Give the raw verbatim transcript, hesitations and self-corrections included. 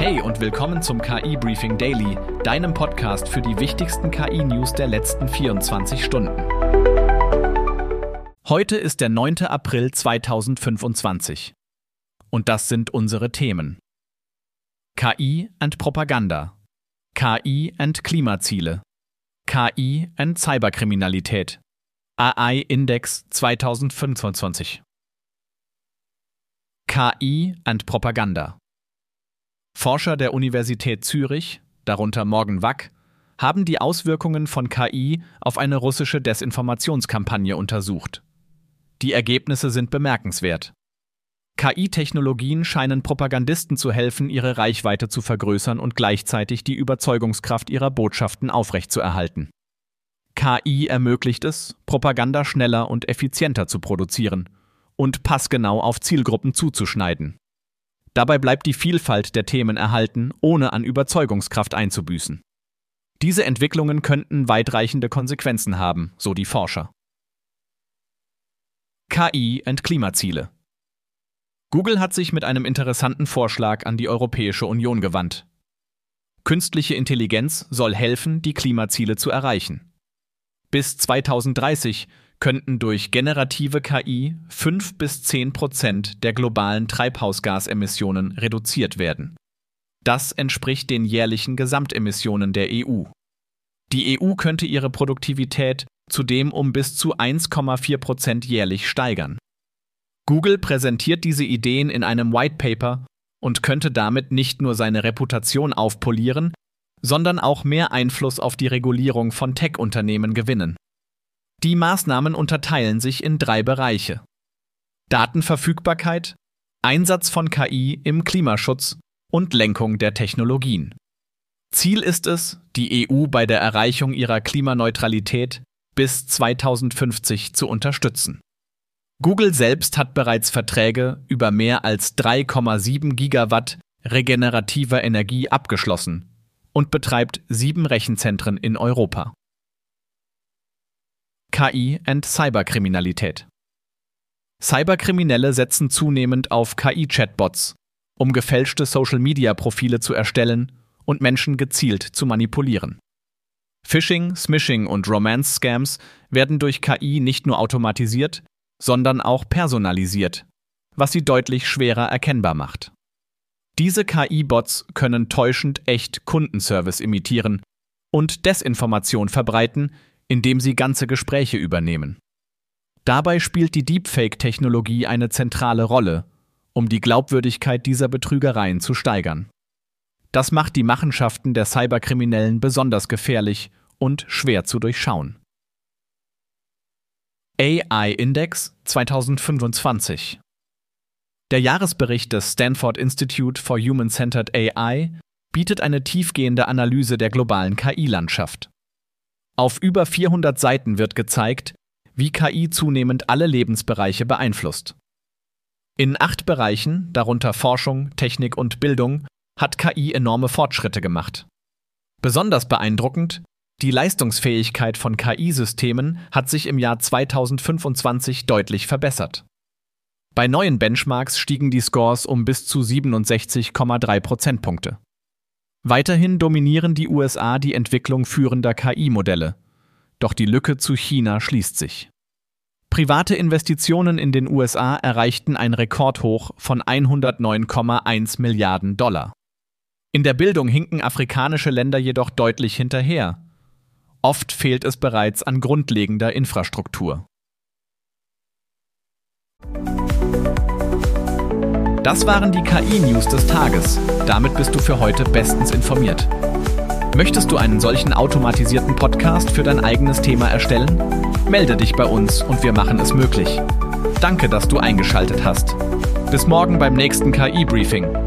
Hey und willkommen zum K I-Briefing Daily, deinem Podcast für die wichtigsten K I-News der letzten vierundzwanzig Stunden. Heute ist der neunte April zweitausendfünfundzwanzig. Und das sind unsere Themen. K I and Propaganda. K I and Klimaziele. K I and Cyberkriminalität. A I-Index zweitausendfünfundzwanzig. K I and Propaganda. Forscher der Universität Zürich, darunter Morgan Wack, haben die Auswirkungen von K I auf eine russische Desinformationskampagne untersucht. Die Ergebnisse sind bemerkenswert. K I-Technologien scheinen Propagandisten zu helfen, ihre Reichweite zu vergrößern und gleichzeitig die Überzeugungskraft ihrer Botschaften aufrechtzuerhalten. K I ermöglicht es, Propaganda schneller und effizienter zu produzieren und passgenau auf Zielgruppen zuzuschneiden. Dabei bleibt die Vielfalt der Themen erhalten, ohne an Überzeugungskraft einzubüßen. Diese Entwicklungen könnten weitreichende Konsequenzen haben, so die Forscher. K I und Klimaziele. Google hat sich mit einem interessanten Vorschlag an die Europäische Union gewandt. Künstliche Intelligenz soll helfen, die Klimaziele zu erreichen. Bis zweitausenddreißig könnten durch generative K I fünf bis zehn Prozent der globalen Treibhausgasemissionen reduziert werden. Das entspricht den jährlichen Gesamtemissionen der E U. Die E U könnte ihre Produktivität zudem um bis zu eins Komma vier Prozent jährlich steigern. Google präsentiert diese Ideen in einem White Paper und könnte damit nicht nur seine Reputation aufpolieren, sondern auch mehr Einfluss auf die Regulierung von Tech-Unternehmen gewinnen. Die Maßnahmen unterteilen sich in drei Bereiche: Datenverfügbarkeit, Einsatz von K I im Klimaschutz und Lenkung der Technologien. Ziel ist es, die E U bei der Erreichung ihrer Klimaneutralität bis zweitausendfünfzig zu unterstützen. Google selbst hat bereits Verträge über mehr als drei Komma sieben Gigawatt regenerativer Energie abgeschlossen und betreibt sieben Rechenzentren in Europa. K I und Cyberkriminalität. Cyberkriminelle setzen zunehmend auf K I-Chatbots, um gefälschte Social-Media-Profile zu erstellen und Menschen gezielt zu manipulieren. Phishing, Smishing und Romance-Scams werden durch K I nicht nur automatisiert, sondern auch personalisiert, was sie deutlich schwerer erkennbar macht. Diese K I-Bots können täuschend echt Kundenservice imitieren und Desinformation verbreiten, indem sie ganze Gespräche übernehmen. Dabei spielt die Deepfake-Technologie eine zentrale Rolle, um die Glaubwürdigkeit dieser Betrügereien zu steigern. Das macht die Machenschaften der Cyberkriminellen besonders gefährlich und schwer zu durchschauen. A I-Index zweitausendfünfundzwanzig. Der Jahresbericht des Stanford Institute for Human-Centered A I bietet eine tiefgehende Analyse der globalen K I-Landschaft. Auf über vierhundert Seiten wird gezeigt, wie K I zunehmend alle Lebensbereiche beeinflusst. In acht Bereichen, darunter Forschung, Technik und Bildung, hat K I enorme Fortschritte gemacht. Besonders beeindruckend: Die Leistungsfähigkeit von K I-Systemen hat sich im Jahr zweitausendfünfundzwanzig deutlich verbessert. Bei neuen Benchmarks stiegen die Scores um bis zu siebenundsechzig Komma drei Prozentpunkte. Weiterhin dominieren die U S A die Entwicklung führender K I-Modelle, doch die Lücke zu China schließt sich. Private Investitionen in den U S A erreichten ein Rekordhoch von hundertneun Komma eins Milliarden Dollar. In der Bildung hinken afrikanische Länder jedoch deutlich hinterher. Oft fehlt es bereits an grundlegender Infrastruktur. Das waren die K I-News des Tages. Damit bist du für heute bestens informiert. Möchtest du einen solchen automatisierten Podcast für dein eigenes Thema erstellen? Melde dich bei uns und wir machen es möglich. Danke, dass du eingeschaltet hast. Bis morgen beim nächsten K I-Briefing.